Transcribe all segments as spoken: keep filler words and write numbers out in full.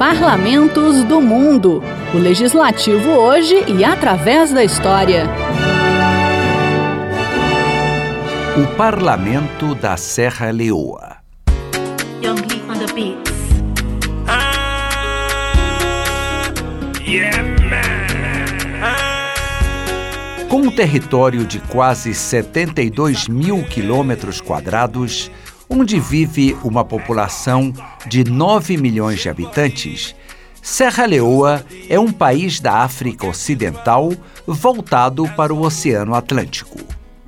Parlamentos do Mundo. O Legislativo hoje e através da história. O Parlamento da Serra Leoa. Young Lee on the beats. Ah, yeah, man. Ah. Com um território de quase setenta e dois mil quilômetros quadrados, onde vive uma população de nove milhões de habitantes, Serra Leoa é um país da África Ocidental voltado para o Oceano Atlântico.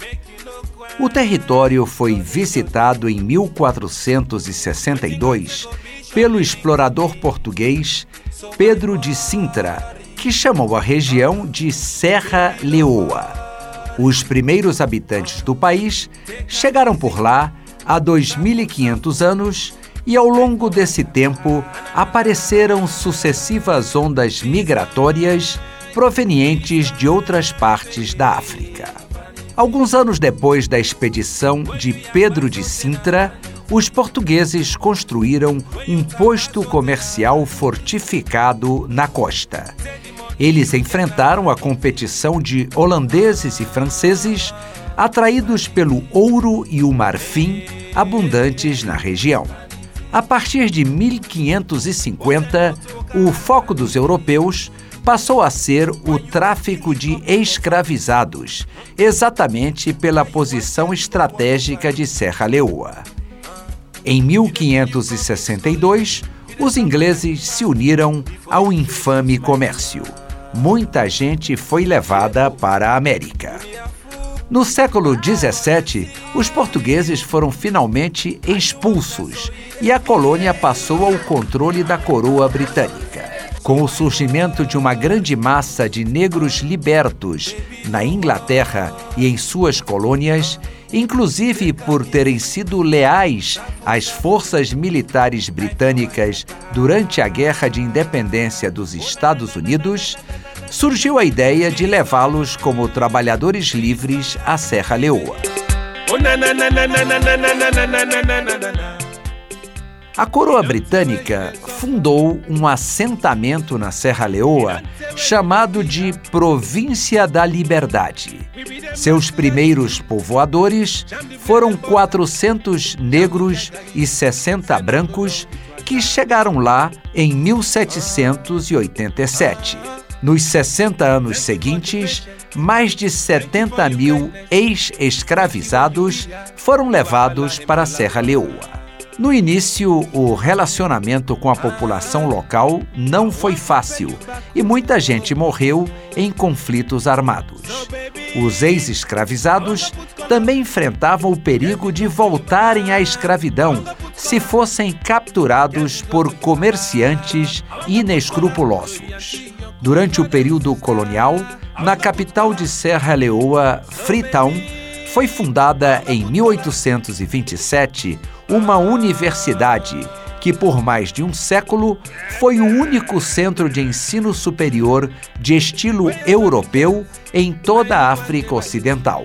O território foi visitado em mil quatrocentos e sessenta e dois pelo explorador português Pedro de Sintra, que chamou a região de Serra Leoa. Os primeiros habitantes do país chegaram por lá há dois mil e quinhentos anos e, ao longo desse tempo, apareceram sucessivas ondas migratórias provenientes de outras partes da África. Alguns anos depois da expedição de Pedro de Sintra, os portugueses construíram um posto comercial fortificado na costa. Eles enfrentaram a competição de holandeses e franceses, atraídos pelo ouro e o marfim abundantes na região. A partir de mil quinhentos e cinquenta, o foco dos europeus passou a ser o tráfico de escravizados, exatamente pela posição estratégica de Serra Leoa. Em mil quinhentos e sessenta e dois, os ingleses se uniram ao infame comércio. Muita gente foi levada para a América. No século dezessete, os portugueses foram finalmente expulsos e a colônia passou ao controle da coroa britânica. Com o surgimento de uma grande massa de negros libertos na Inglaterra e em suas colônias, inclusive por terem sido leais às forças militares britânicas durante a Guerra de Independência dos Estados Unidos, surgiu a ideia de levá-los como trabalhadores livres à Serra Leoa. A coroa britânica fundou um assentamento na Serra Leoa chamado de Província da Liberdade. Seus primeiros povoadores foram quatrocentos negros e sessenta brancos que chegaram lá em mil setecentos e oitenta e sete. Nos sessenta anos seguintes, mais de setenta mil ex-escravizados foram levados para a Serra Leoa. No início, o relacionamento com a população local não foi fácil e muita gente morreu em conflitos armados. Os ex-escravizados também enfrentavam o perigo de voltarem à escravidão se fossem capturados por comerciantes inescrupulosos. Durante o período colonial, na capital de Serra Leoa, Freetown, foi fundada em mil oitocentos e vinte e sete uma universidade que, por mais de um século, foi o único centro de ensino superior de estilo europeu em toda a África Ocidental.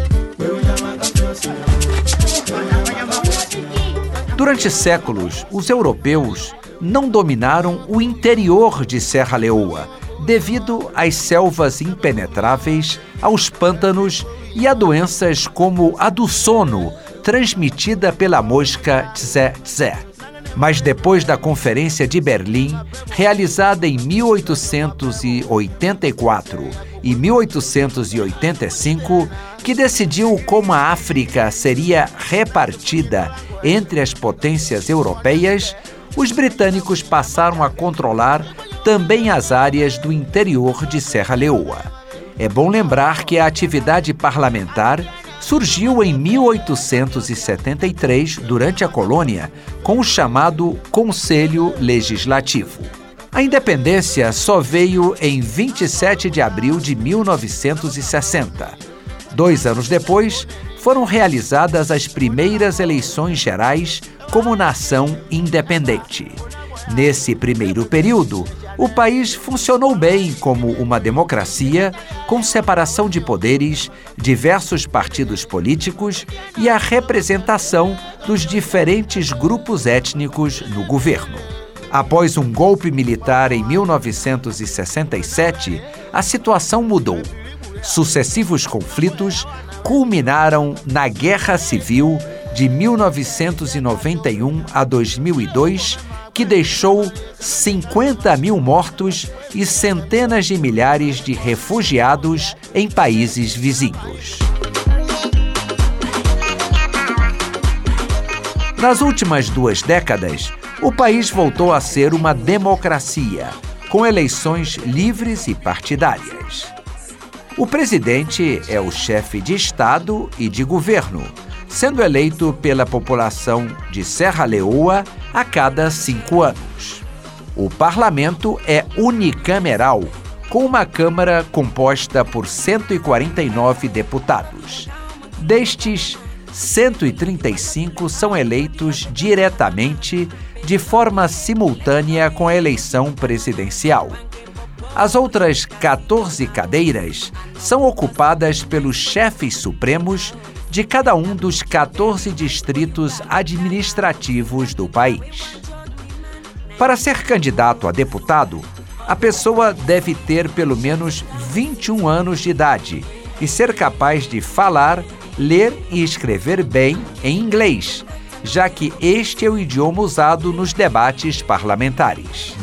Durante séculos, os europeus não dominaram o interior de Serra Leoa, devido às selvas impenetráveis, aos pântanos e a doenças como a do sono, transmitida pela mosca tsetse. Mas depois da Conferência de Berlim, realizada em mil oitocentos e oitenta e quatro e mil oitocentos e oitenta e cinco, que decidiu como a África seria repartida entre as potências europeias, os britânicos passaram a controlar também as áreas do interior de Serra Leoa. É bom lembrar que a atividade parlamentar surgiu em mil oitocentos e setenta e três, durante a colônia, com o chamado Conselho Legislativo. A independência só veio em vinte e sete de abril de mil novecentos e sessenta. Dois anos depois, foram realizadas as primeiras eleições gerais como nação independente. Nesse primeiro período, o país funcionou bem como uma democracia, com separação de poderes, diversos partidos políticos e a representação dos diferentes grupos étnicos no governo. Após um golpe militar em mil novecentos e sessenta e sete, a situação mudou. Sucessivos conflitos culminaram na Guerra Civil de mil novecentos e noventa e um a dois mil e dois, que deixou cinquenta mil mortos e centenas de milhares de refugiados em países vizinhos. Nas últimas duas décadas, o país voltou a ser uma democracia, com eleições livres e partidárias. O presidente é o chefe de Estado e de governo, sendo eleito pela população de Serra Leoa a cada cinco anos. O parlamento é unicameral, com uma Câmara composta por cento e quarenta e nove deputados. Destes, cento e trinta e cinco são eleitos diretamente, de forma simultânea com a eleição presidencial. As outras quatorze cadeiras são ocupadas pelos chefes supremos de cada um dos quatorze distritos administrativos do país. Para ser candidato a deputado, a pessoa deve ter pelo menos vinte e um anos de idade e ser capaz de falar, ler e escrever bem em inglês, já que este é o idioma usado nos debates parlamentares.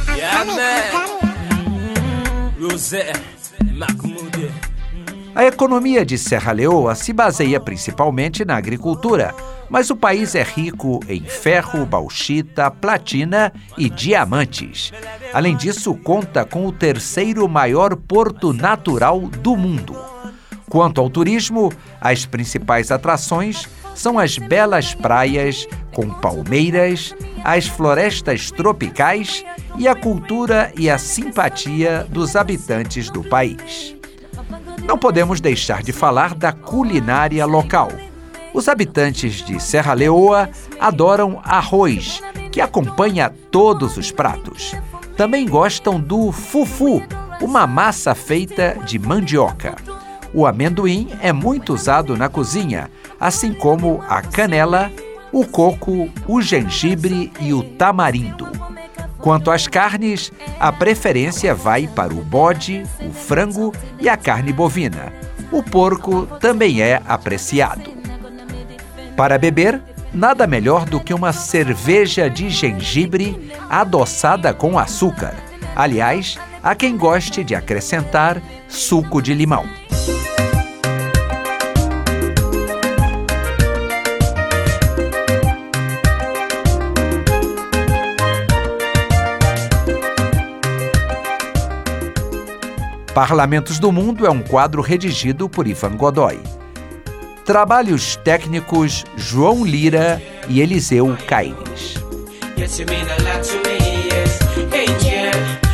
A economia de Serra Leoa se baseia principalmente na agricultura, mas o país é rico em ferro, bauxita, platina e diamantes. Além disso, conta com o terceiro maior porto natural do mundo. Quanto ao turismo, as principais atrações são as belas praias com palmeiras, as florestas tropicais e a cultura e a simpatia dos habitantes do país. Não podemos deixar de falar da culinária local. Os habitantes de Serra Leoa adoram arroz, que acompanha todos os pratos. Também gostam do fufu, uma massa feita de mandioca. O amendoim é muito usado na cozinha, assim como a canela, o coco, o gengibre e o tamarindo. Quanto às carnes, a preferência vai para o bode, o frango e a carne bovina. O porco também é apreciado. Para beber, nada melhor do que uma cerveja de gengibre adoçada com açúcar. Aliás, há quem goste de acrescentar suco de limão. Parlamentos do Mundo é um quadro redigido por Ivan Godoy. Trabalhos técnicos João Lira e Eliseu Caires. Yes, you mean a lot to me, yes. Hey, yeah.